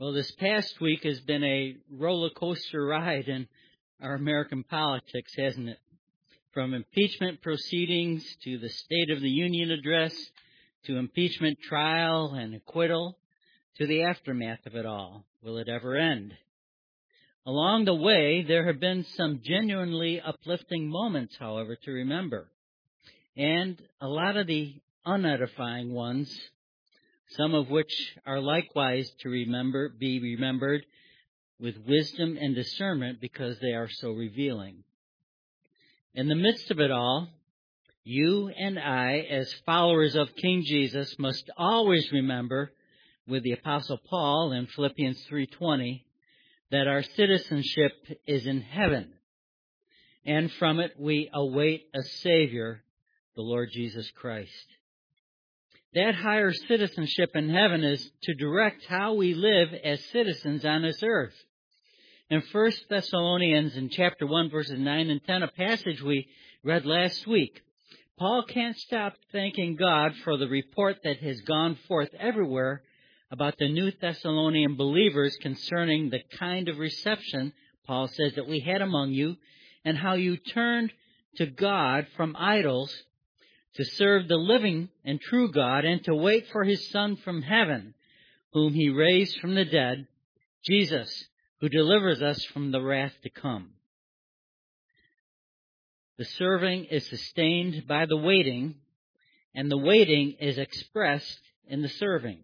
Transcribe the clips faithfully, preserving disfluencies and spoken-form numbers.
Well, this past week has been a roller coaster ride in our American politics, hasn't it? From impeachment proceedings to the State of the Union address to impeachment trial and acquittal to the aftermath of it all. Will it ever end? Along the way, there have been some genuinely uplifting moments, however, to remember. And a lot of the unedifying ones, some of which are likewise to remember, be remembered with wisdom and discernment because they are so revealing. In the midst of it all, you and I, as followers of King Jesus, must always remember, with the Apostle Paul in Philippians three twenty, that our citizenship is in heaven, and from it we await a Savior, the Lord Jesus Christ. That higher citizenship in heaven is to direct how we live as citizens on this earth. In First Thessalonians in chapter one, verses nine and ten, a passage we read last week, Paul can't stop thanking God for the report that has gone forth everywhere about the New Thessalonian believers concerning the kind of reception, Paul says, that we had among you, and how you turned to God from idols to serve the living and true God, and to wait for his Son from heaven, whom he raised from the dead, Jesus, who delivers us from the wrath to come. The serving is sustained by the waiting, and the waiting is expressed in the serving.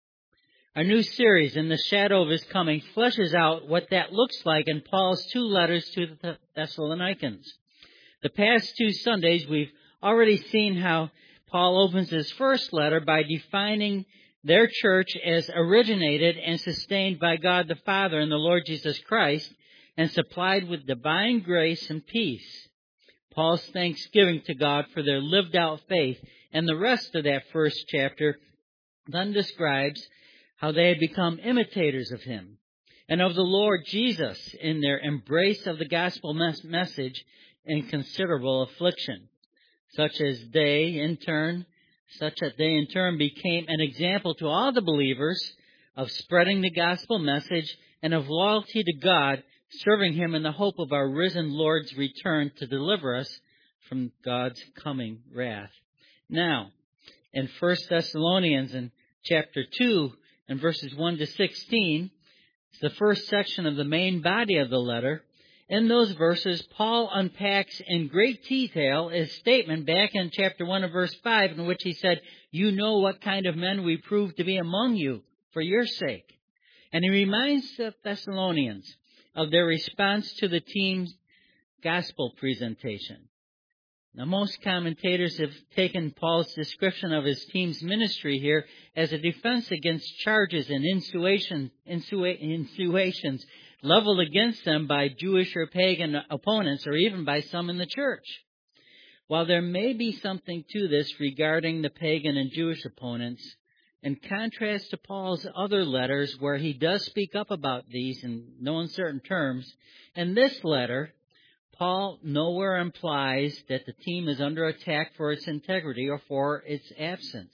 Our new series, In the Shadow of His Coming, fleshes out what that looks like in Paul's two letters to the Thessalonians. The past two Sundays, we've already seen how Paul opens his first letter by defining their church as originated and sustained by God the Father and the Lord Jesus Christ, and supplied with divine grace and peace. Paul's thanksgiving to God for their lived out faith, and the rest of that first chapter then describes how they had become imitators of him and of the Lord Jesus in their embrace of the gospel mes- message in considerable affliction. Such as they, in turn, such that they in turn became an example to all the believers of spreading the gospel message and of loyalty to God, serving him in the hope of our risen Lord's return to deliver us from God's coming wrath. Now, in First Thessalonians in chapter two and verses one to sixteen, it's the first section of the main body of the letter. In those verses, Paul unpacks in great detail his statement back in chapter one and verse five, in which he said, "You know what kind of men we proved to be among you for your sake." And he reminds the Thessalonians of their response to the team's gospel presentation. Now, most commentators have taken Paul's description of his team's ministry here as a defense against charges and insinuation, insua- insinuations leveled against them by Jewish or pagan opponents, or even by some in the church. While there may be something to this regarding the pagan and Jewish opponents, in contrast to Paul's other letters where he does speak up about these in no uncertain terms, in this letter, Paul nowhere implies that the team is under attack for its integrity or for its absence.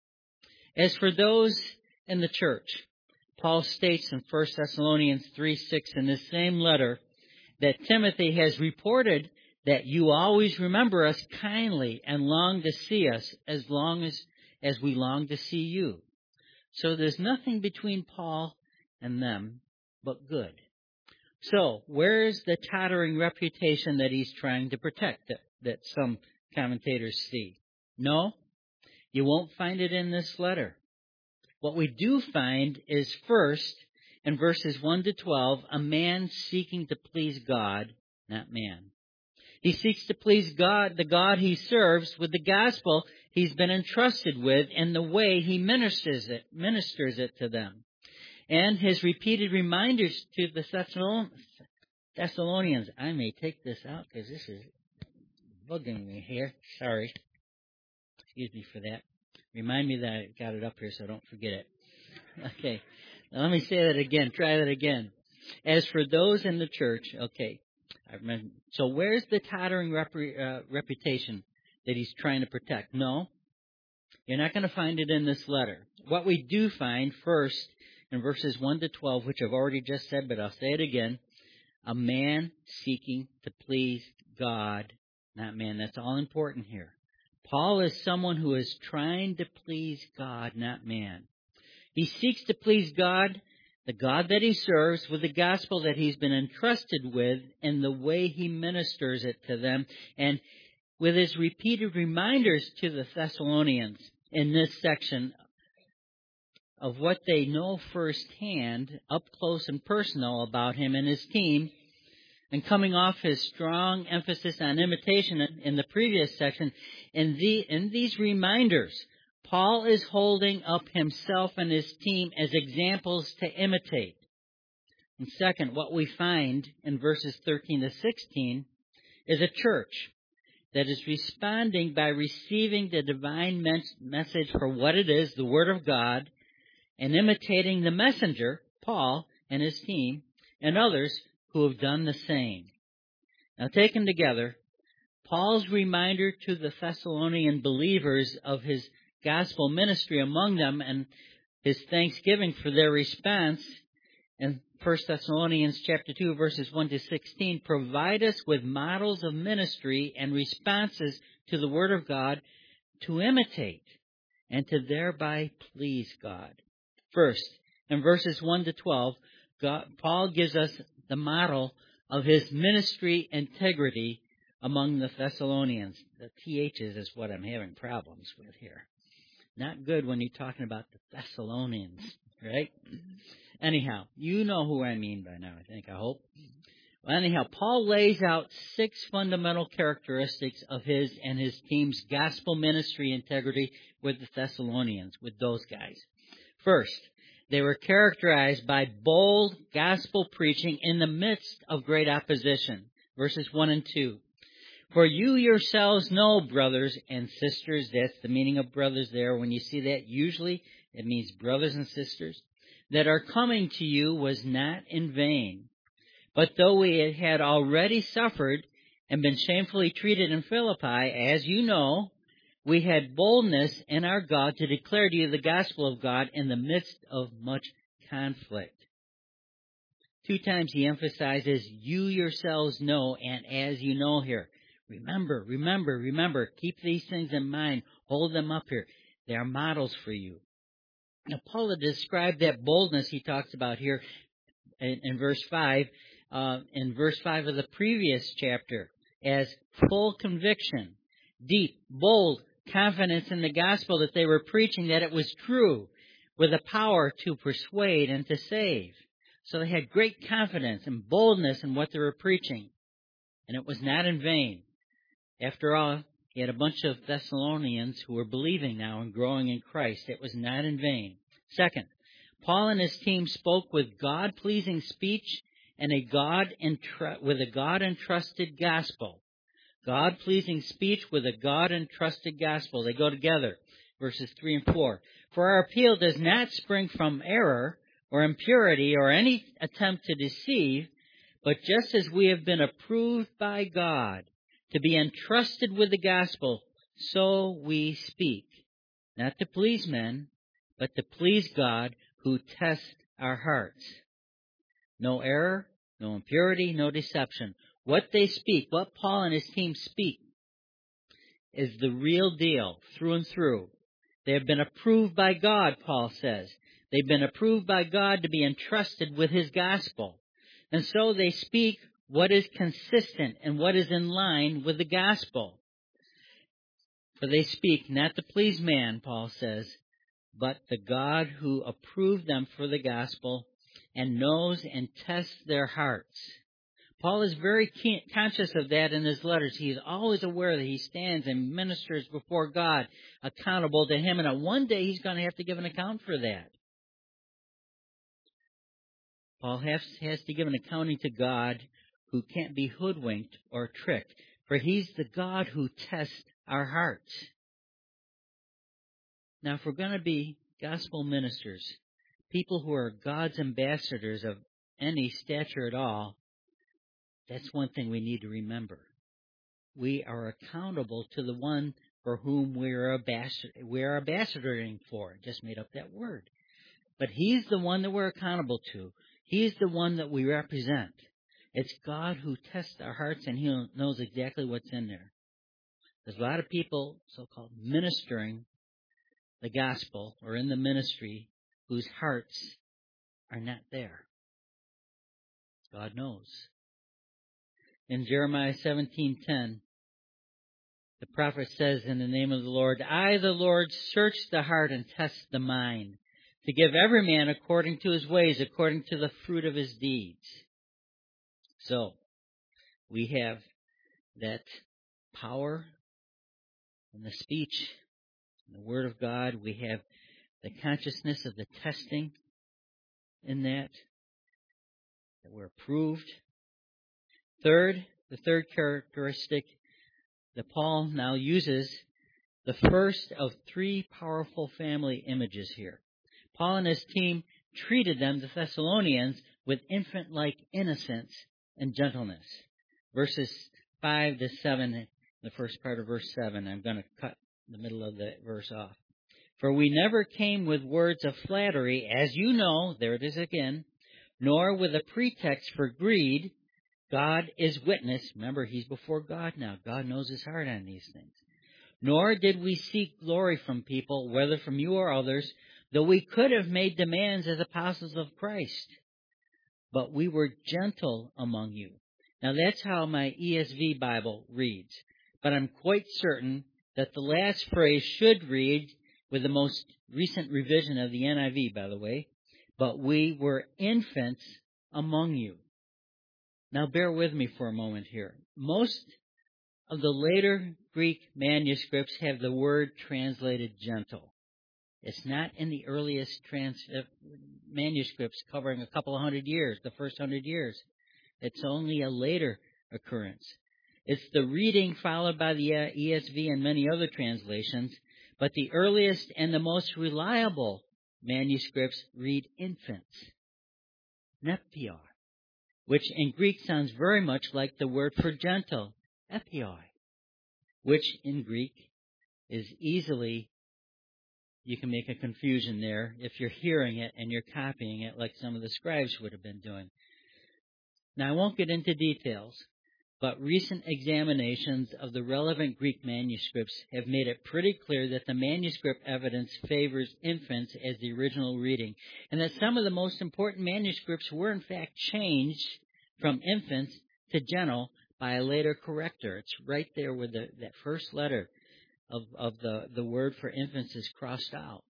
As for those in the church, Paul states in First Thessalonians three six in this same letter that Timothy has reported that you always remember us kindly and long to see us as long as, as we long to see you. So there's nothing between Paul and them but good. So where is the tottering reputation that he's trying to protect that, that some commentators see? No, you won't find it in this letter. What we do find is first, in verses one to twelve, a man seeking to please God, not man. He seeks to please God, the God he serves, with the gospel he's been entrusted with and the way he ministers it, ministers it to them. And his repeated reminders to the Thessalonians. I may take this out because this is bugging me here. Sorry. Excuse me for that. Remind me that I got it up here so I don't forget it. Okay. Now let me say that again. Try that again. As for those in the church, okay. I remember, so where's the tottering rep, uh, reputation that he's trying to protect? No. You're not going to find it in this letter. What we do find first in verses one to twelve, which I've already just said, but I'll say it again. A man seeking to please God, not man. That's all important here. Paul is someone who is trying to please God, not man. He seeks to please God, the God that he serves, with the gospel that he's been entrusted with and the way he ministers it to them, and with his repeated reminders to the Thessalonians in this section of what they know firsthand, up close and personal about him and his team, and coming off his strong emphasis on imitation in the previous section. In, the, in these reminders, Paul is holding up himself and his team as examples to imitate. And second, what we find in verses thirteen to sixteen is a church that is responding by receiving the divine message for what it is, the Word of God, and imitating the messenger, Paul, and his team, and others who have done the same. Now, taken together, Paul's reminder to the Thessalonian believers of his gospel ministry among them and his thanksgiving for their response in First Thessalonians chapter two, verses one to sixteen, provide us with models of ministry and responses to the Word of God to imitate and to thereby please God. First, in verses one to twelve, God, Paul gives us the model of his ministry integrity among the Thessalonians. The T H's is what I'm having problems with here. Not good when you're talking about the Thessalonians, right? Anyhow, you know who I mean by now, I think, I hope. Well, anyhow, Paul lays out six fundamental characteristics of his and his team's gospel ministry integrity with the Thessalonians, with those guys. First, they were characterized by bold gospel preaching in the midst of great opposition. Verses one and two. For you yourselves know, brothers and sisters, that's the meaning of brothers there. When you see that, usually it means brothers and sisters, that our coming to you was not in vain. But though we had already suffered and been shamefully treated in Philippi, as you know, we had boldness in our God to declare to you the gospel of God in the midst of much conflict. Two times he emphasizes, you yourselves know, and as you know here. Remember, remember, remember. Keep these things in mind. Hold them up here. They are models for you. Now, Paul described that boldness he talks about here in, in verse five, uh, in verse five of the previous chapter, as full conviction, deep, bold confidence in the gospel that they were preaching, that it was true, with the power to persuade and to save. So they had great confidence and boldness in what they were preaching, and it was not in vain. After all, he had a bunch of Thessalonians who were believing now and growing in Christ. It was not in vain. Second, Paul and his team spoke with God-pleasing speech and a God entru- with a God-entrusted gospel. God-pleasing speech with a God-entrusted gospel. They go together. Verses three and four. For our appeal does not spring from error or impurity or any attempt to deceive, but just as we have been approved by God to be entrusted with the gospel, so we speak, not to please men, but to please God who tests our hearts. No error, no impurity, no deception. What they speak, what Paul and his team speak, is the real deal through and through. They have been approved by God, Paul says. They've been approved by God to be entrusted with his gospel. And so they speak what is consistent and what is in line with the gospel. For they speak not to please man, Paul says, but the God who approved them for the gospel and knows and tests their hearts. Paul is very keen, conscious of that in his letters. He is always aware that he stands and ministers before God, accountable to him, and one day he's going to have to give an account for that. Paul has, has to give an accounting to God who can't be hoodwinked or tricked, for he's the God who tests our hearts. Now, if we're going to be gospel ministers, people who are God's ambassadors of any stature at all, that's one thing we need to remember. We are accountable to the one for whom we are ambassador, we are ambassadoring for. I just made up that word. But He's the one that we're accountable to. He's the one that we represent. It's God who tests our hearts, and He knows exactly what's in there. There's a lot of people, so-called ministering the gospel or in the ministry, whose hearts are not there. God knows. In Jeremiah seventeen ten, the prophet says in the name of the Lord, I, the Lord, search the heart and test the mind, to give every man according to his ways, according to the fruit of his deeds. So, we have that power in the speech, in the Word of God. We have the consciousness of the testing in that, that we're approved. Third, the third characteristic that Paul now uses, the first of three powerful family images here. Paul and his team treated them, the Thessalonians, with infant-like innocence and gentleness. Verses five to seven, the first part of verse seven, I'm going to cut the middle of the verse off. For we never came with words of flattery, as you know, there it is again, nor with a pretext for greed. God is witness. Remember, he's before God now. God knows his heart on these things. Nor did we seek glory from people, whether from you or others, though we could have made demands as apostles of Christ. But we were gentle among you. Now that's how my E S V Bible reads. But I'm quite certain that the last phrase should read, with the most recent revision of the N I V, by the way, but we were infants among you. Now bear with me for a moment here. Most of the later Greek manuscripts have the word translated gentle. It's not in the earliest trans, uh, manuscripts covering a couple of hundred years, the first hundred years. It's only a later occurrence. It's the reading followed by the uh, E S V and many other translations, but the earliest and the most reliable manuscripts read infants, nepioi, which in Greek sounds very much like the word for gentle, epioi, which in Greek is easily, you can make a confusion there if you're hearing it and you're copying it like some of the scribes would have been doing. Now, I won't get into details, but recent examinations of the relevant Greek manuscripts have made it pretty clear that the manuscript evidence favors infants as the original reading, and that some of the most important manuscripts were in fact changed from infants to gentle by a later corrector. It's right there where the, that first letter of, of the, the word for infants is crossed out.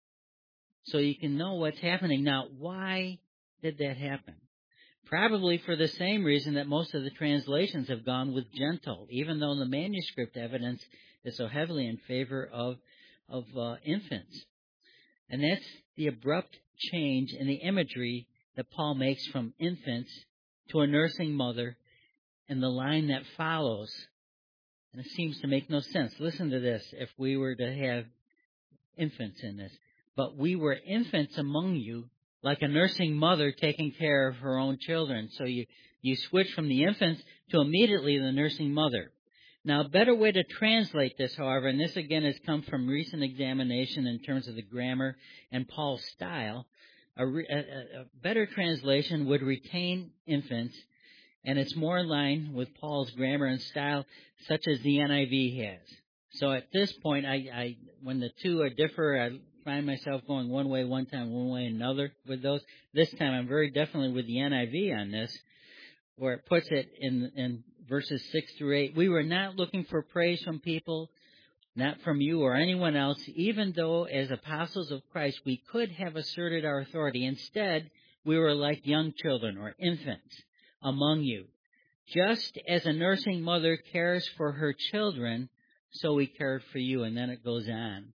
So you can know what's happening. Now, why did that happen? Probably for the same reason that most of the translations have gone with gentle, even though the manuscript evidence is so heavily in favor of, of uh, infants. And that's the abrupt change in the imagery that Paul makes from infants to a nursing mother and the line that follows. And it seems to make no sense. Listen to this, if we were to have infants in this. But we were infants among you, like a nursing mother taking care of her own children. So you, you switch from the infants to immediately the nursing mother. Now, a better way to translate this, however, and this again has come from recent examination in terms of the grammar and Paul's style, a, re, a, a better translation would retain infants, and it's more in line with Paul's grammar and style, such as the N I V has. So at this point, I, I when the two are differ, I find myself going one way one time, one way another with those. This time I'm very definitely with the N I V on this, where it puts it in, in verses six through eight. We were not looking for praise from people, not from you or anyone else, even though as apostles of Christ we could have asserted our authority. Instead, we were like young children or infants among you. Just as a nursing mother cares for her children, so we cared for you. And then it goes on,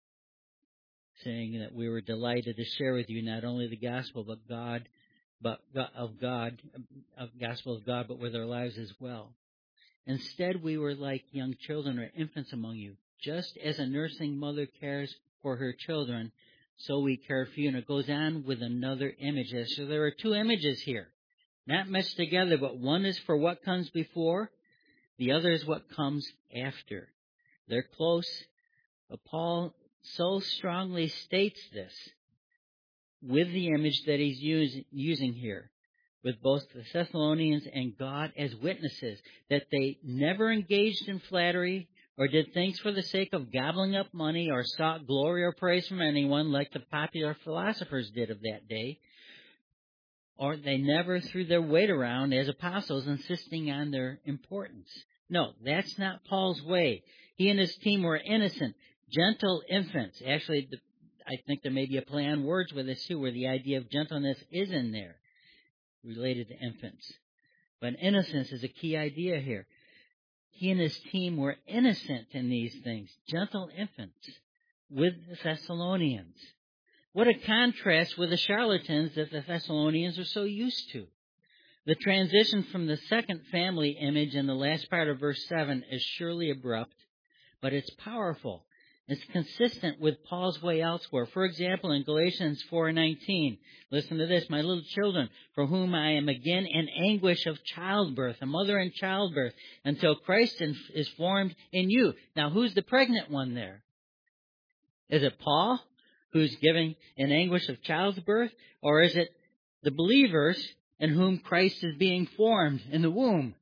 saying that we were delighted to share with you not only the gospel but God, but of God, of gospel of God, but with our lives as well. Instead, we were like young children or infants among you. Just as a nursing mother cares for her children, so we care for you. And it goes on with another image. So there are two images here, not meshed together, but one is for what comes before, the other is what comes after. They're close, but Paul so strongly states this with the image that he's use, using here, with both the Thessalonians and God as witnesses, that they never engaged in flattery or did things for the sake of gobbling up money or sought glory or praise from anyone like the popular philosophers did of that day, or they never threw their weight around as apostles, insisting on their importance. No, that's not Paul's way. He and his team were innocent, gentle infants. Actually, the, I think there may be a play on words with this too, where the idea of gentleness is in there, related to infants. But innocence is a key idea here. He and his team were innocent in these things, gentle infants, with the Thessalonians. What a contrast with the charlatans that the Thessalonians are so used to. The transition from the second family image in the last part of verse seven is surely abrupt, but it's powerful. It's consistent with Paul's way elsewhere. For example, in Galatians four nineteen, listen to this, my little children, for whom I am again in anguish of childbirth, a mother in childbirth, until Christ is formed in you. Now, who's the pregnant one there? Is it Paul, who's giving in anguish of childbirth, or is it the believers in whom Christ is being formed in the womb?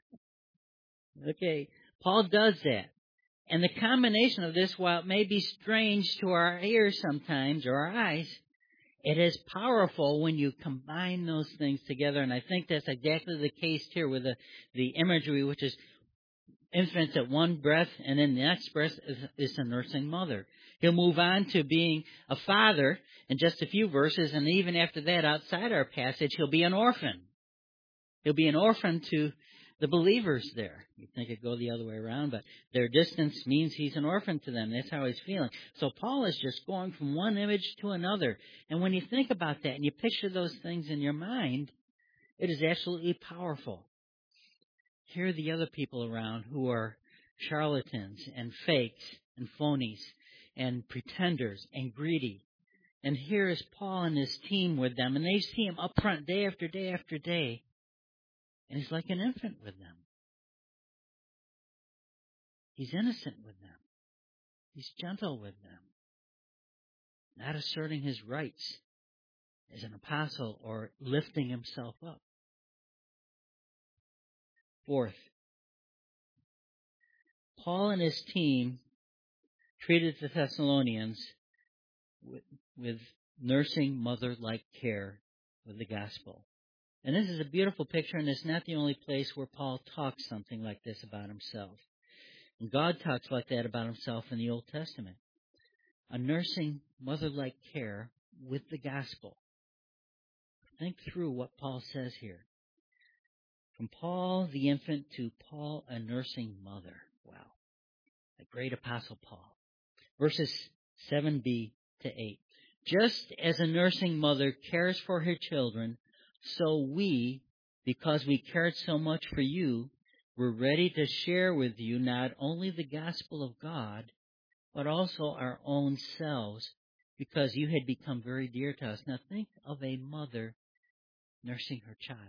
Okay, Paul does that. And the combination of this, while it may be strange to our ears sometimes, or our eyes, it is powerful when you combine those things together. And I think that's exactly the case here with the, the imagery, which is infants at one breath, and then the next breath is, is a nursing mother. He'll move on to being a father in just a few verses, and even after that, outside our passage, he'll be an orphan. He'll be an orphan to the believers there. You'd think it'd go the other way around, but their distance means he's an orphan to them. That's how he's feeling. So Paul is just going from one image to another. And when you think about that and you picture those things in your mind, it is absolutely powerful. Here are the other people around who are charlatans and fakes and phonies and pretenders and greedy. And here is Paul and his team with them, and they see him up front day after day after day. And he's like an infant with them. He's innocent with them. He's gentle with them. Not asserting his rights as an apostle or lifting himself up. Fourth, Paul and his team treated the Thessalonians with, with nursing mother-like care with the gospel. And this is a beautiful picture, and it's not the only place where Paul talks something like this about himself. And God talks like that about himself in the Old Testament. A nursing mother-like care with the gospel. Think through what Paul says here. From Paul the infant to Paul a nursing mother. Wow. The great apostle Paul. Verses seven b to eight. Just as a nursing mother cares for her children, so we, because we cared so much for you, were ready to share with you not only the gospel of God, but also our own selves, because you had become very dear to us. Now think of a mother nursing her child.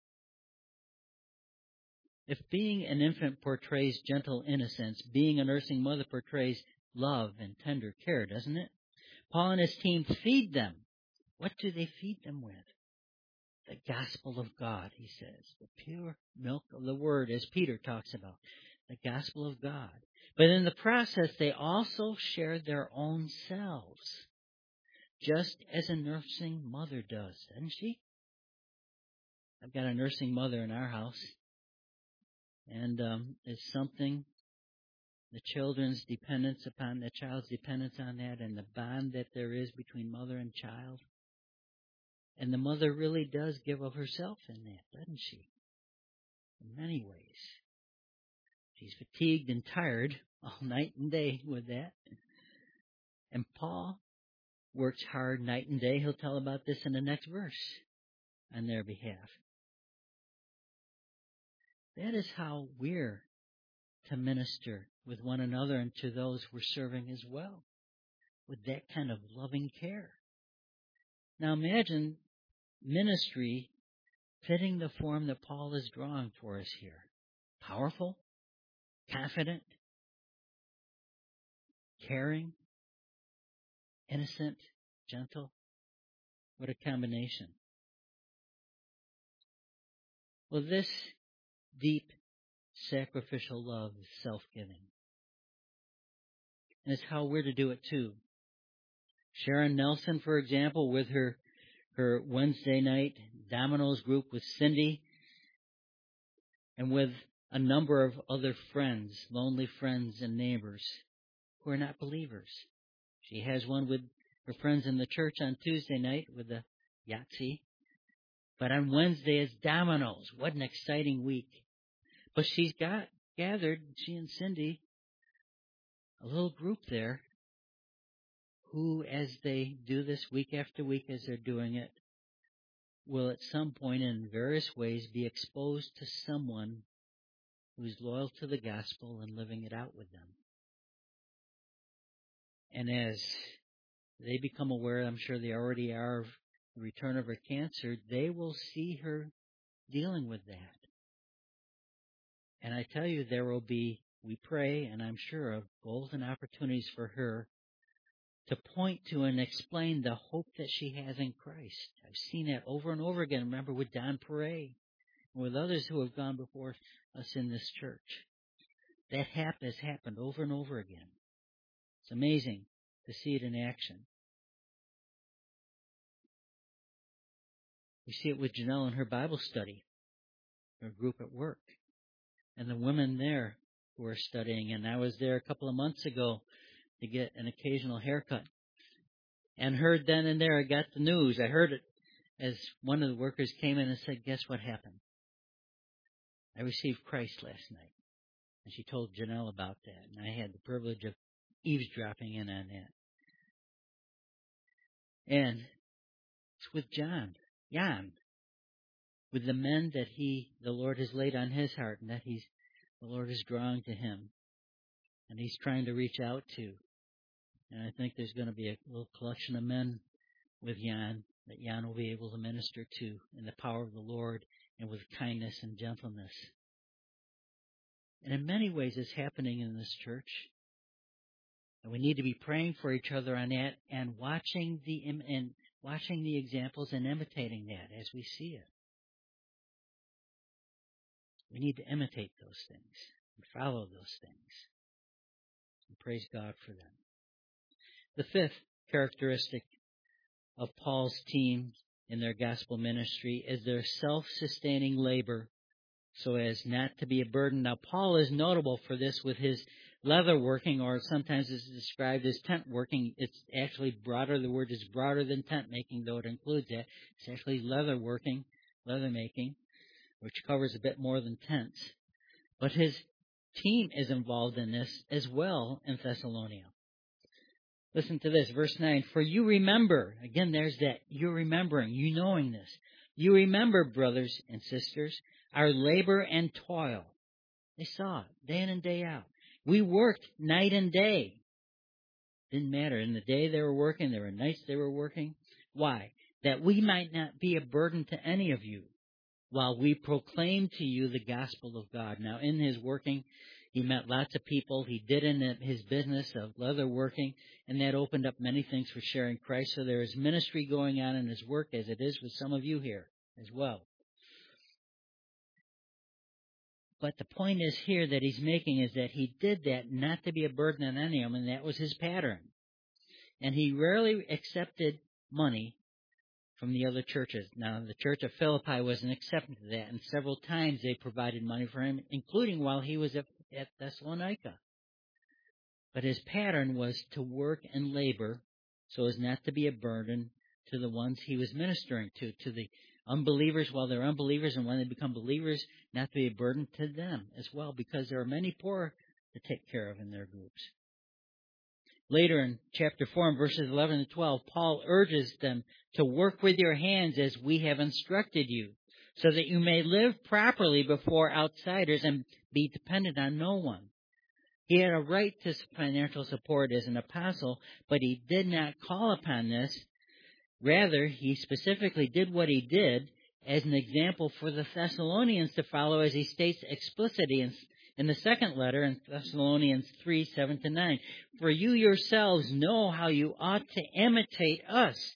If being an infant portrays gentle innocence, being a nursing mother portrays love and tender care, doesn't it? Paul and his team feed them. What do they feed them with? The gospel of God, he says. The pure milk of the word, as Peter talks about. The gospel of God. But in the process, they also shared their own selves. Just as a nursing mother does, doesn't she? I've got a nursing mother in our house. And um, it's something, the children's dependence upon, the child's dependence on that, and the bond that there is between mother and child. And the mother really does give of herself in that, doesn't she? In many ways. She's fatigued and tired all night and day with that. And Paul works hard night and day. He'll tell about this in the next verse on their behalf. That is how we're to minister with one another and to those we're serving as well, with that kind of loving care. Now imagine ministry fitting the form that Paul is drawing for us here. Powerful, confident, caring, innocent, gentle. What a combination. Well, this deep sacrificial love is self-giving. And it's how we're to do it too. Sharon Nelson, for example, with her, her Wednesday night Domino's group with Cindy and with a number of other friends, lonely friends and neighbors who are not believers. She has one with her friends in the church on Tuesday night with the Yahtzee. But on Wednesday it's Domino's. What an exciting week. But she's got gathered, she and Cindy, a little group there who, as they do this week after week as they're doing it, will at some point in various ways be exposed to someone who's loyal to the gospel and living it out with them. And as they become aware, I'm sure they already are, of the return of her cancer, they will see her dealing with that. And I tell you, there will be, we pray, and I'm sure of golden opportunities for her to point to and explain the hope that she has in Christ. I've seen that over and over again. Remember with Don Perret and with others who have gone before us in this church. That hap- has happened over and over again. It's amazing to see it in action. We see it with Janelle and her Bible study, her group at work, and the women there who are studying. And I was there a couple of months ago to get an occasional haircut. And heard then and there, I got the news. I heard it as one of the workers came in and said, guess what happened? I received Christ last night. And she told Janelle about that. And I had the privilege of eavesdropping in on that. And it's with John, Jan, with the men that he, the Lord has laid on his heart and that he's, the Lord is drawing to him. And he's trying to reach out to. And I think there's going to be a little collection of men with Jan that Jan will be able to minister to in the power of the Lord and with kindness and gentleness. And in many ways it's happening in this church. And we need to be praying for each other on that and watching the and watching the examples and imitating that as we see it. We need to imitate those things and follow those things. And praise God for them. The fifth characteristic of Paul's team in their gospel ministry is their self-sustaining labor so as not to be a burden. Now, Paul is notable for this with his leather working, or sometimes it's described as tent working. It's actually broader. The word is broader than tent making, though it includes that. It's actually leather working, leather making, which covers a bit more than tents. But his team is involved in this as well in Thessalonica. Listen to this, verse nine. For you remember, again, there's that, you're remembering, you knowing this. You remember, brothers and sisters, our labor and toil. They saw it day in and day out. We worked night and day. Didn't matter. In the day they were working, there were nights they were working. Why? That we might not be a burden to any of you while we proclaim to you the gospel of God. Now, in his working, he met lots of people. He did in his business of leather working, and that opened up many things for sharing Christ. So there is ministry going on in his work as it is with some of you here as well. But the point is here that he's making is that he did that not to be a burden on any of them, and that was his pattern. And he rarely accepted money from the other churches. Now, the church of Philippi was an exception to that, and several times they provided money for him, including while he was at, at Thessalonica. But his pattern was to work and labor so as not to be a burden to the ones he was ministering to, to the unbelievers while they're unbelievers, and when they become believers, not to be a burden to them as well, because there are many poor to take care of in their groups. Later in chapter four, in verses eleven and twelve, Paul urges them to work with your hands as we have instructed you, so that you may live properly before outsiders and be dependent on no one. He had a right to financial support as an apostle, but he did not call upon this. Rather, he specifically did what he did as an example for the Thessalonians to follow, as he states explicitly in, in the second letter in Thessalonians three, seven to nine. For you yourselves know how you ought to imitate us,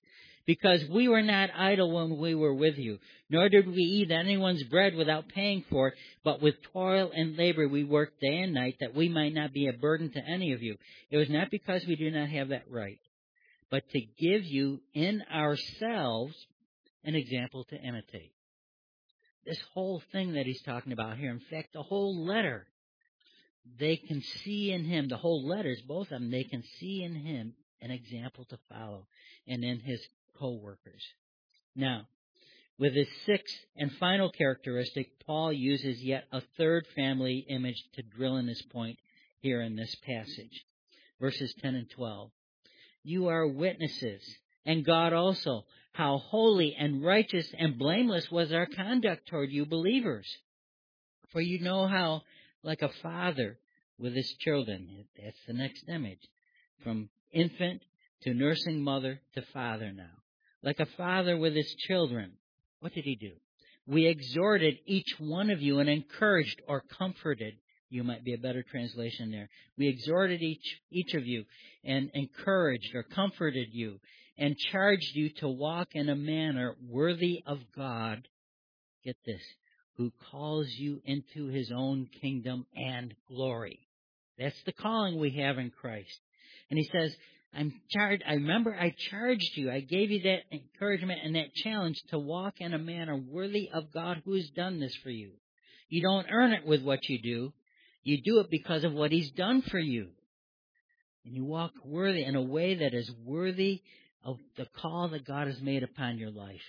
because we were not idle when we were with you, nor did we eat anyone's bread without paying for it, but with toil and labor we worked day and night, that we might not be a burden to any of you. It was not because we do not have that right, but to give you in ourselves an example to imitate. This whole thing that he's talking about here, in fact, the whole letter, they can see in him, the whole letters, both of them, they can see in him an example to follow, and in his co-workers. Now, with his sixth and final characteristic, Paul uses yet a third family image to drill in his point here in this passage. Verses ten and twelve. You are witnesses, and God also, how holy and righteous and blameless was our conduct toward you believers. For you know how, like a father with his children, that's the next image, from infant to nursing mother to father now. Like a father with his children, what did he do? We exhorted each one of you and encouraged or comforted. You might be a better translation there. We exhorted each each of you and encouraged or comforted you and charged you to walk in a manner worthy of God. Get this, who calls you into his own kingdom and glory. That's the calling we have in Christ. And he says, I'm charged. I remember I charged you. I gave you that encouragement and that challenge to walk in a manner worthy of God who has done this for you. You don't earn it with what you do. You do it because of what he's done for you. And you walk worthy in a way that is worthy of the call that God has made upon your life.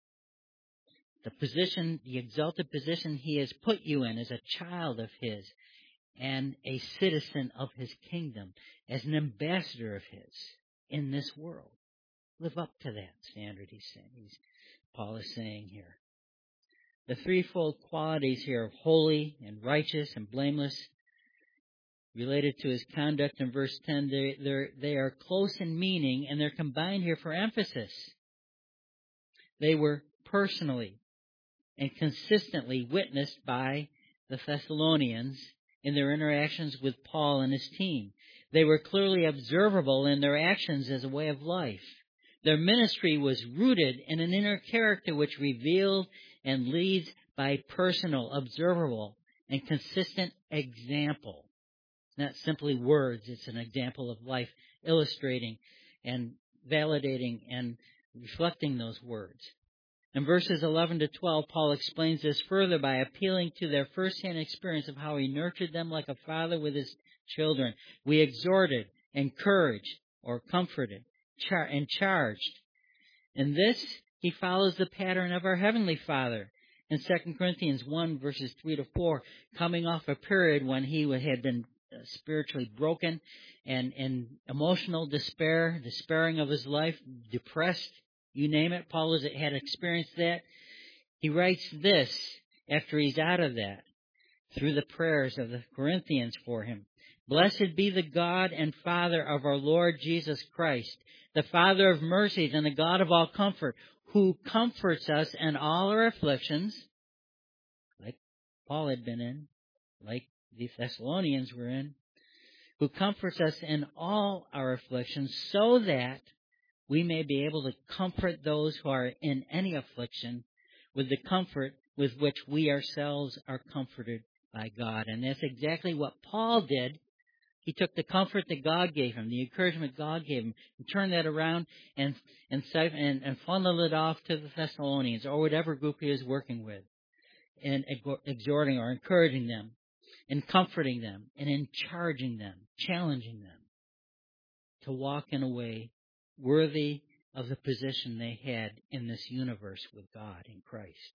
The position, the exalted position he has put you in as a child of his and a citizen of his kingdom, as an ambassador of his in this world. Live up to that standard, he's saying. He's, Paul is saying here. The threefold qualities here of holy and righteous and blameless related to his conduct in verse ten, they, they're, they are close in meaning, and they're combined here for emphasis. They were personally and consistently witnessed by the Thessalonians in their interactions with Paul and his team. They were clearly observable in their actions as a way of life. Their ministry was rooted in an inner character which revealed and leads by personal, observable, and consistent example. It's not simply words, it's an example of life, illustrating and validating and reflecting those words. In verses eleven to twelve, Paul explains this further by appealing to their first-hand experience of how he nurtured them like a father with his children. We exhorted, encouraged, or comforted, char- and charged. In this, he follows the pattern of our Heavenly Father. In Second Corinthians one, verses three to four, coming off a period when he had been spiritually broken and in emotional despair, despairing of his life, depressed, you name it, Paul has, had experienced that. He writes this after he's out of that, through the prayers of the Corinthians for him. Blessed be the God and Father of our Lord Jesus Christ, the Father of mercies and the God of all comfort, who comforts us in all our afflictions, like Paul had been in, like the Thessalonians were in, who comforts us in all our afflictions, so that we may be able to comfort those who are in any affliction with the comfort with which we ourselves are comforted by God. And that's exactly what Paul did. He took the comfort that God gave him, the encouragement God gave him, and turned that around and and and, and funneled it off to the Thessalonians or whatever group he was working with, and exhorting or encouraging them, and comforting them, and in charging them, challenging them to walk in a way worthy of the position they had in this universe with God in Christ.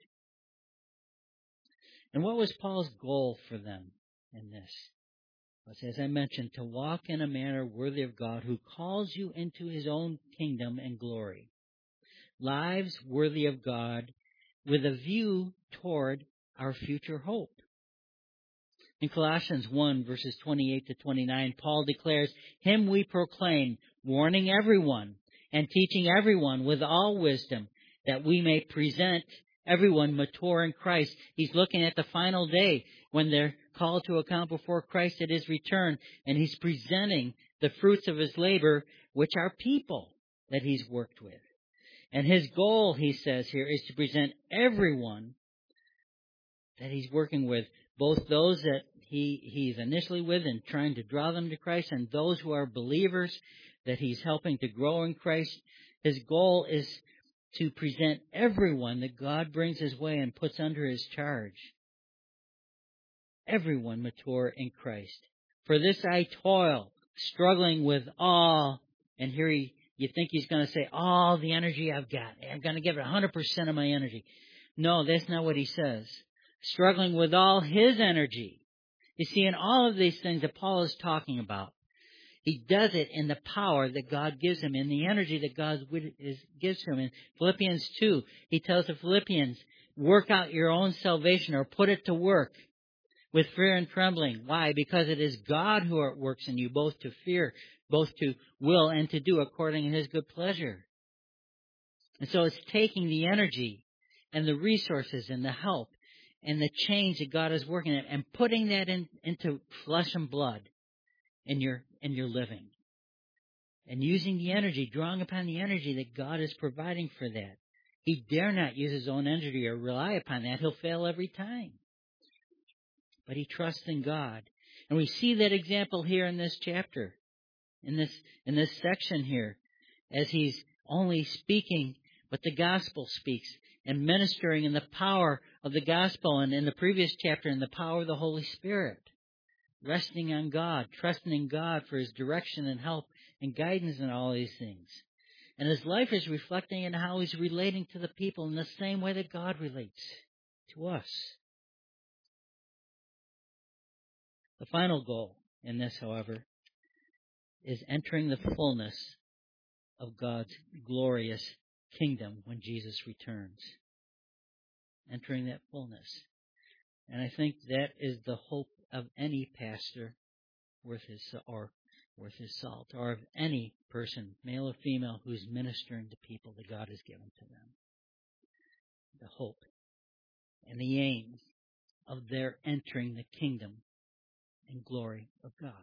And what was Paul's goal for them in this? Well, as I mentioned, to walk in a manner worthy of God who calls you into his own kingdom and glory. Lives worthy of God with a view toward our future hope. In Colossians one, verses twenty-eight to twenty-nine, Paul declares, Him we proclaim, warning everyone and teaching everyone with all wisdom, that we may present everyone mature in Christ. He's looking at the final day when they're called to account before Christ at his return, and he's presenting the fruits of his labor, which are people that he's worked with. And his goal, he says here, is to present everyone that he's working with, both those that he he's initially with and trying to draw them to Christ, and those who are believers that he's helping to grow in Christ. His goal is to present everyone that God brings his way and puts under his charge. Everyone mature in Christ. For this I toil, struggling with all, and here he, you think he's going to say, all the energy I've got. I'm going to give it one hundred percent of my energy. No, that's not what he says. Struggling with all his energy. You see, in all of these things that Paul is talking about, he does it in the power that God gives him, in the energy that God gives him. In Philippians two, he tells the Philippians, work out your own salvation, or put it to work with fear and trembling. Why? Because it is God who works in you, both to fear, both to will and to do according to his good pleasure. And so it's taking the energy and the resources and the help and the change that God is working at and putting that in, into flesh and blood in your in your living. And using the energy, drawing upon the energy that God is providing for that. He dare not use his own energy or rely upon that. He'll fail every time. But he trusts in God. And we see that example here in this chapter, in this in this section here, as he's only speaking what the gospel speaks and ministering in the power of the gospel, and in the previous chapter in the power of the Holy Spirit. Resting on God, trusting in God for his direction and help and guidance in all these things. And his life is reflecting in how he's relating to the people in the same way that God relates to us. The final goal in this, however, is entering the fullness of God's glorious kingdom when Jesus returns. Entering that fullness. And I think that is the hope of any pastor worth his or worth his salt, or of any person, male or female, who's ministering to people that God has given to them. The hope and the aim of their entering the kingdom and glory of God.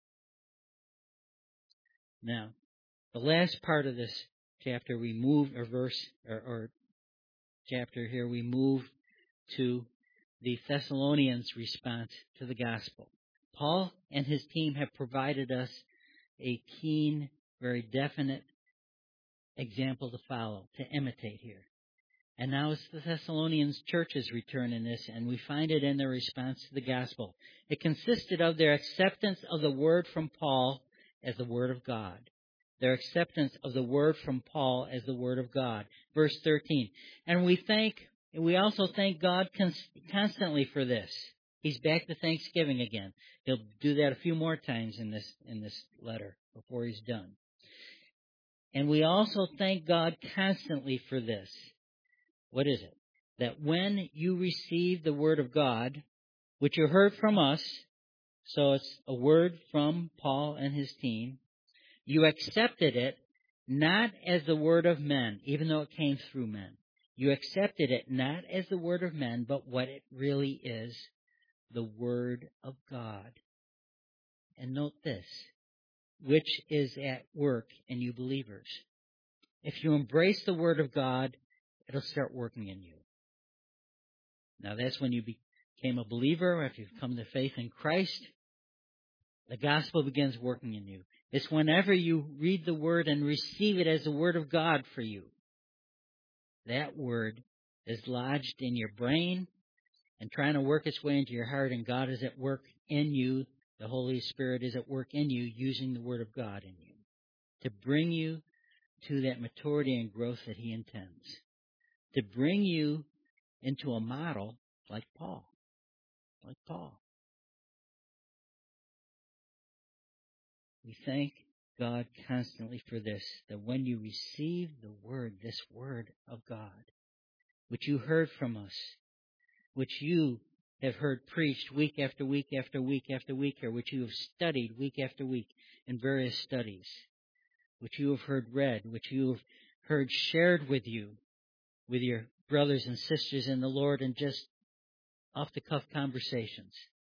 Now, the last part of this chapter, we move, or verse, or, or chapter here, we move to the Thessalonians' response to the gospel. Paul and his team have provided us a keen, very definite example to follow, to imitate here. And now it's the Thessalonians church's return in this, and we find it in their response to the gospel. It consisted of their acceptance of the word from Paul as the word of God. Their acceptance of the word from Paul as the word of God. Verse thirteen. And we thank, we also thank God constantly for this. He's back to Thanksgiving again. He'll do that a few more times in this in this letter before he's done. And we also thank God constantly for this. What is it? That when you received the word of God, which you heard from us, so it's a word from Paul and his team, you accepted it not as the word of men, even though it came through men. You accepted it not as the word of men, but what it really is, the word of God. And note this, which is at work in you believers. If you embrace the word of God, it'll start working in you. Now that's when you became a believer, or if you've come to faith in Christ, the gospel begins working in you. It's whenever you read the word and receive it as the word of God for you. That word is lodged in your brain and trying to work its way into your heart, and God is at work in you. The Holy Spirit is at work in you, using the word of God in you to bring you to that maturity and growth that he intends. To bring you into a model like Paul. Like Paul. We thank God constantly for this, that when you receive the word, this word of God, which you heard from us, which you have heard preached week after week after week after week here, which you have studied week after week in various studies, which you have heard read, which you have heard shared with you, with your brothers and sisters in the Lord, and just off-the-cuff conversations.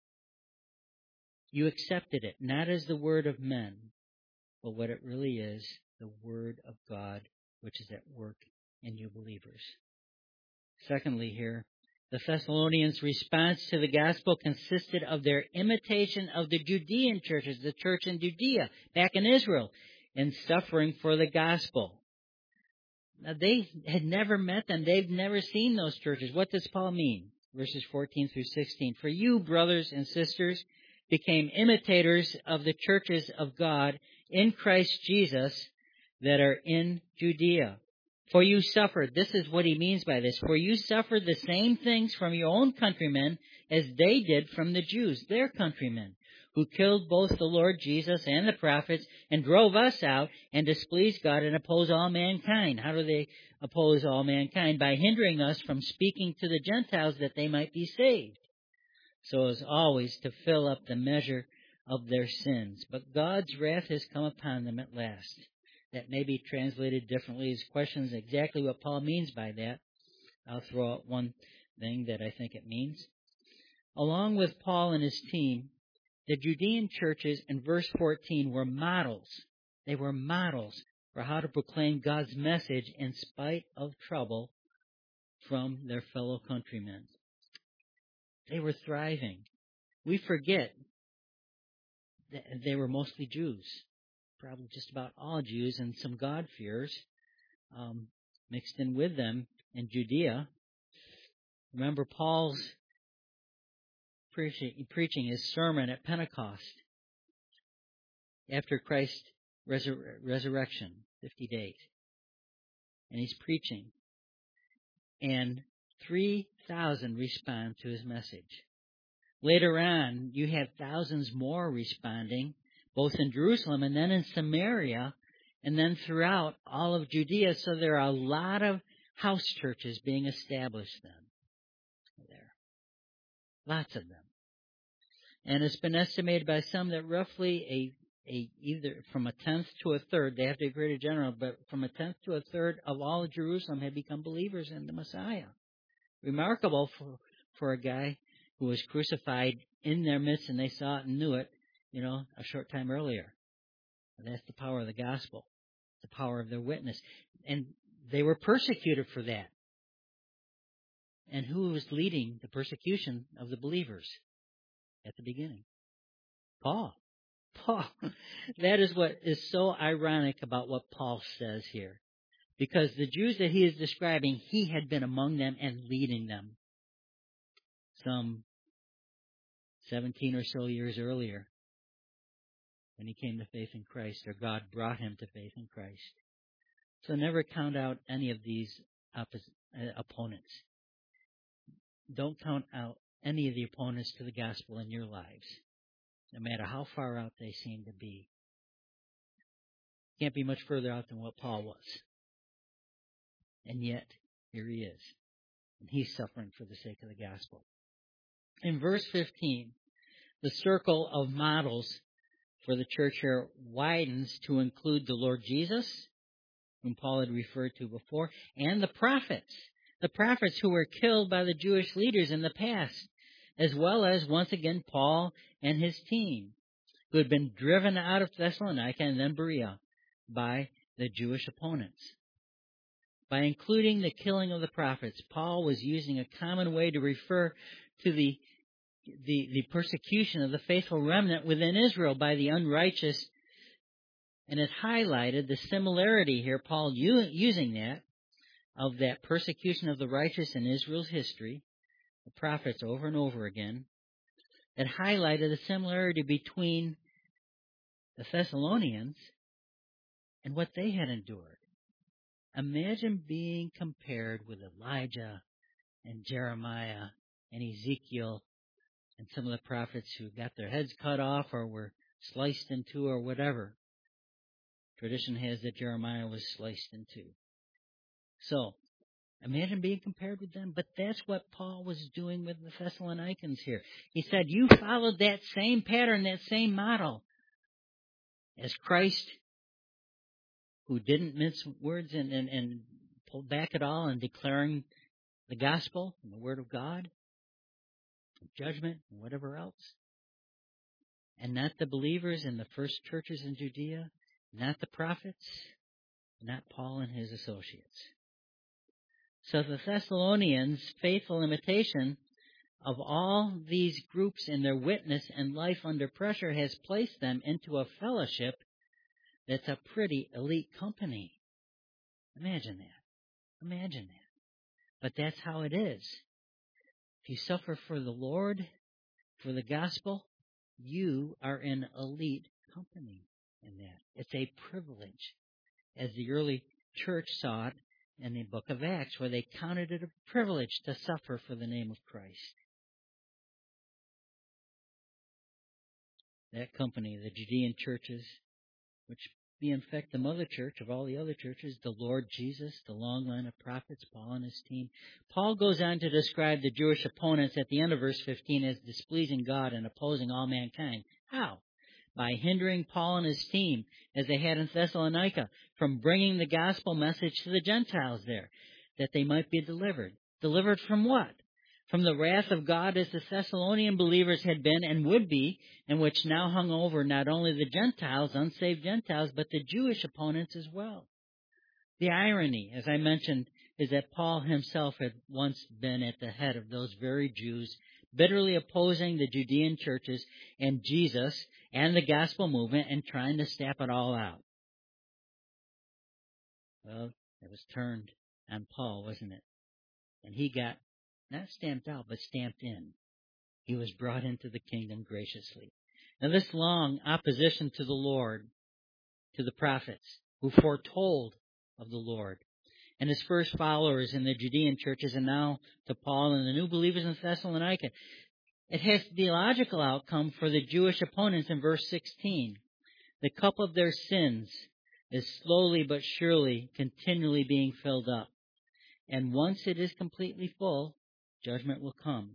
You accepted it, not as the word of men, but what it really is, the word of God, which is at work in you believers. Secondly here, the Thessalonians' response to the gospel consisted of their imitation of the Judean churches, the church in Judea, back in Israel, in suffering for the gospel. Now, they had never met them. They've never seen those churches. What does Paul mean? Verses fourteen through sixteen. For you, brothers and sisters, became imitators of the churches of God in Christ Jesus that are in Judea. For you suffered, this is what he means by this, for you suffered the same things from your own countrymen as they did from the Jews, their countrymen, who killed both the Lord Jesus and the prophets and drove us out and displeased God and opposed all mankind. How do they oppose all mankind? By hindering us from speaking to the Gentiles that they might be saved. So as always to fill up the measure of their sins. But God's wrath has come upon them at last. That may be translated differently. His question is exactly what Paul means by that. I'll throw out one thing that I think it means. Along with Paul and his team, the Judean churches in verse fourteen were models. They were models for how to proclaim God's message in spite of trouble from their fellow countrymen. They were thriving. We forget that they were mostly Jews. Probably just about all Jews and some God-fearers um, mixed in with them in Judea. Remember Paul's preaching, preaching his sermon at Pentecost after Christ's resur- resurrection, fifty days. And he's preaching. And three thousand respond to his message. Later on, you have thousands more responding, both in Jerusalem and then in Samaria, and then throughout all of Judea. So there are a lot of house churches being established then. There. Lots of them. And it's been estimated by some that roughly a, a either from a tenth to a third, they have to be pretty general, but from a tenth to a third of all of Jerusalem had become believers in the Messiah. Remarkable for, for a guy who was crucified in their midst, and they saw it and knew it, you know, a short time earlier. And that's the power of the gospel, the power of their witness. And they were persecuted for that. And who was leading the persecution of the believers at the beginning? Paul. Paul. That is what is so ironic about what Paul says here. Because the Jews that he is describing, he had been among them and leading them. Some seventeen or so years earlier, when he came to faith in Christ, or God brought him to faith in Christ. So never count out any of these oppos- uh, opponents. Don't count out any of the opponents to the gospel in your lives, no matter how far out they seem to be. Can't be much further out than what Paul was. And yet, here he is. And he's suffering for the sake of the gospel. In verse fifteen, the circle of models for the church here widens to include the Lord Jesus, whom Paul had referred to before, and the prophets. The prophets who were killed by the Jewish leaders in the past, as well as, once again, Paul and his team, who had been driven out of Thessalonica and then Berea by the Jewish opponents. By including the killing of the prophets, Paul was using a common way to refer to the, the, the persecution of the faithful remnant within Israel by the unrighteous, and it highlighted the similarity here, Paul using that, of that persecution of the righteous in Israel's history, the prophets over and over again. It highlighted the similarity between the Thessalonians and what they had endured. Imagine being compared with Elijah and Jeremiah and Ezekiel and some of the prophets who got their heads cut off or were sliced in two or whatever. Tradition has that Jeremiah was sliced in two. So, imagine being compared with them. But that's what Paul was doing with the Thessalonians here. He said, you followed that same pattern, that same model as Christ, who didn't mince words and, and, and pulled back at all in declaring the gospel and the word of God, judgment and whatever else. And not the believers in the first churches in Judea, not the prophets, not Paul and his associates. So the Thessalonians' faithful imitation of all these groups in their witness and life under pressure has placed them into a fellowship that's a pretty elite company. Imagine that. Imagine that. But that's how it is. If you suffer for the Lord, for the gospel, you are in elite company in that. It's a privilege, as the early church saw it in the book of Acts, where they counted it a privilege to suffer for the name of Christ. That company, the Judean churches, which be in fact the mother church of all the other churches, the Lord Jesus, the long line of prophets, Paul and his team. Paul goes on to describe the Jewish opponents at the end of verse fifteen as displeasing God and opposing all mankind. How? By hindering Paul and his team, as they had in Thessalonica, from bringing the gospel message to the Gentiles there, that they might be delivered. Delivered from what? From the wrath of God, as the Thessalonian believers had been and would be, and which now hung over not only the Gentiles, unsaved Gentiles, but the Jewish opponents as well. The irony, as I mentioned, is that Paul himself had once been at the head of those very Jews, bitterly opposing the Judean churches and Jesus and the gospel movement and trying to stamp it all out. Well, it was turned on Paul, wasn't it? And he got not stamped out, but stamped in. He was brought into the kingdom graciously. Now, this long opposition to the Lord, to the prophets who foretold of the Lord, and his first followers in the Judean churches, and now to Paul and the new believers in Thessalonica, it has the logical outcome for the Jewish opponents in verse sixteen. The cup of their sins is slowly but surely continually being filled up. And once it is completely full, judgment will come.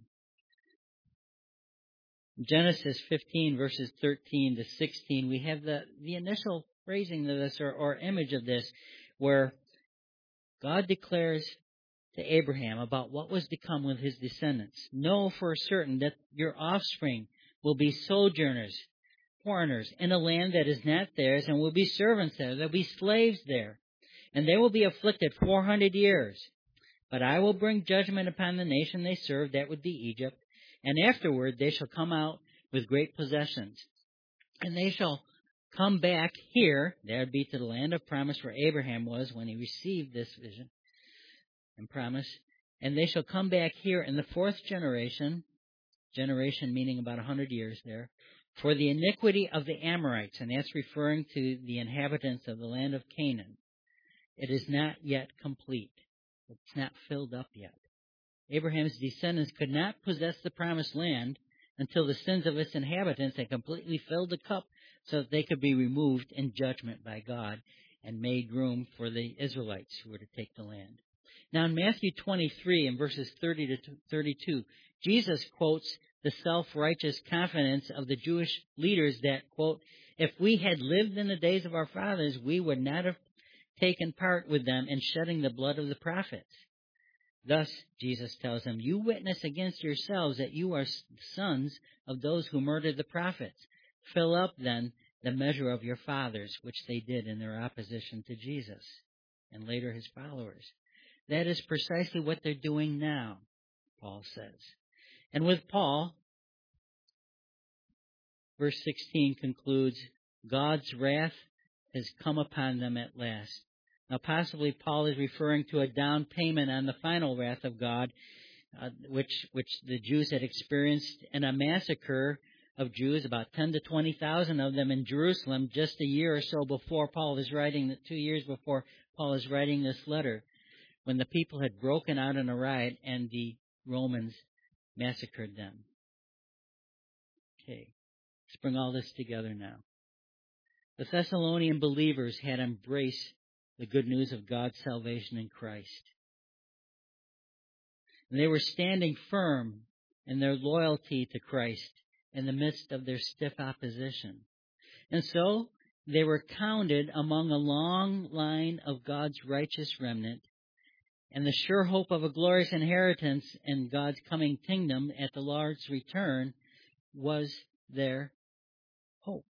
In Genesis fifteen, verses thirteen to sixteen, we have the, the initial phrasing of this, or, or image of this, where God declares to Abraham about what was to come with his descendants. Know for certain that your offspring will be sojourners, foreigners, in a land that is not theirs, and will be servants there. There will be slaves there, and they will be afflicted four hundred years. But I will bring judgment upon the nation they serve, that would be Egypt, and afterward they shall come out with great possessions. And they shall come back here, that would be to the land of promise where Abraham was when he received this vision and promise. And they shall come back here in the fourth generation, generation meaning about a hundred years there, for the iniquity of the Amorites, and that's referring to the inhabitants of the land of Canaan. It is not yet complete. It's not filled up yet. Abraham's descendants could not possess the promised land until the sins of its inhabitants had completely filled the cup so that they could be removed in judgment by God and made room for the Israelites who were to take the land. Now in Matthew twenty-three, in verses thirty to thirty-two, Jesus quotes the self-righteous confidence of the Jewish leaders that, quote, if we had lived in the days of our fathers, we would not have taken part with them in shedding the blood of the prophets. Thus, Jesus tells them, you witness against yourselves that you are sons of those who murdered the prophets. Fill up, then, the measure of your fathers, which they did in their opposition to Jesus, and later his followers. That is precisely what they're doing now, Paul says. And with Paul, verse sixteen concludes, God's wrath has come upon them at last. Now, possibly Paul is referring to a down payment on the final wrath of God, uh, which which the Jews had experienced in a massacre of Jews, about ten to twenty thousand of them in Jerusalem, just a year or so before Paul was writing, two years before Paul is writing this letter, when the people had broken out in a riot and the Romans massacred them. Okay, let's bring all this together now. The Thessalonian believers had embraced the good news of God's salvation in Christ. And they were standing firm in their loyalty to Christ in the midst of their stiff opposition. And so they were counted among a long line of God's righteous remnant, and the sure hope of a glorious inheritance in God's coming kingdom at the Lord's return was their hope.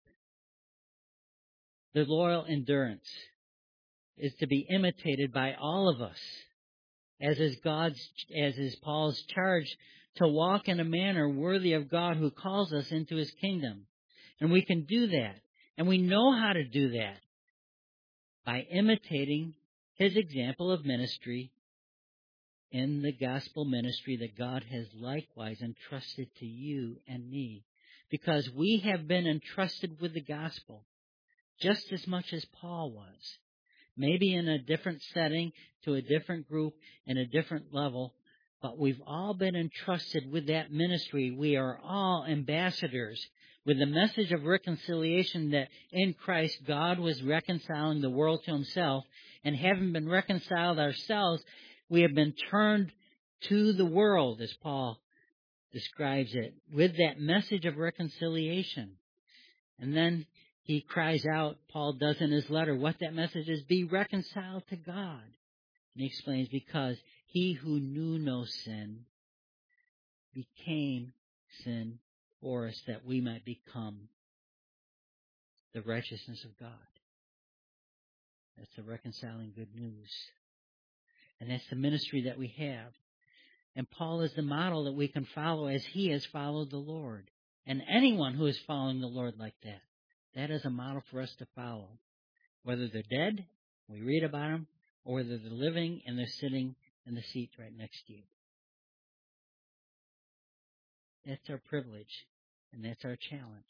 The loyal endurance is to be imitated by all of us as is God's, as is Paul's charge to walk in a manner worthy of God who calls us into his kingdom. And we can do that. And we know how to do that by imitating his example of ministry in the gospel ministry that God has likewise entrusted to you and me. Because we have been entrusted with the gospel just as much as Paul was. Maybe in a different setting, to a different group, in a different level, but we've all been entrusted with that ministry. We are all ambassadors with the message of reconciliation that in Christ God was reconciling the world to himself, and having been reconciled ourselves, we have been turned to the world, as Paul describes it, with that message of reconciliation. And then he cries out, Paul does in his letter, what that message is: be reconciled to God. And he explains, because he who knew no sin became sin for us, that we might become the righteousness of God. That's the reconciling good news. And that's the ministry that we have. And Paul is the model that we can follow as he has followed the Lord. And anyone who is following the Lord like that, that is a model for us to follow. Whether they're dead, we read about them, or whether they're living and they're sitting in the seat right next to you. That's our privilege, and that's our challenge.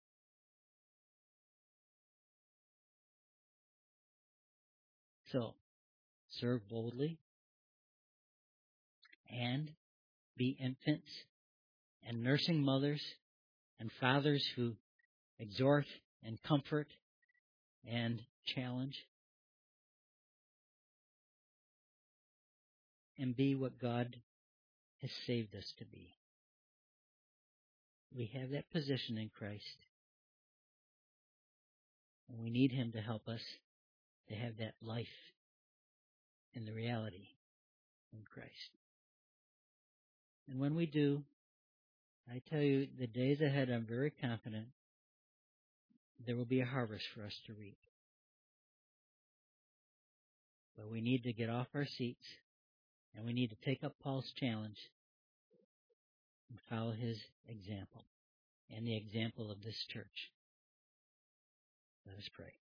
So, serve boldly, and be infants and nursing mothers and fathers who exhort and comfort and challenge, and be what God has saved us to be. We have that position in Christ, and we need him to help us to have that life in the reality in Christ. And when we do, I tell you, the days ahead, I'm very confident there will be a harvest for us to reap. But we need to get off our seats, and we need to take up Paul's challenge and follow his example and the example of this church. Let us pray.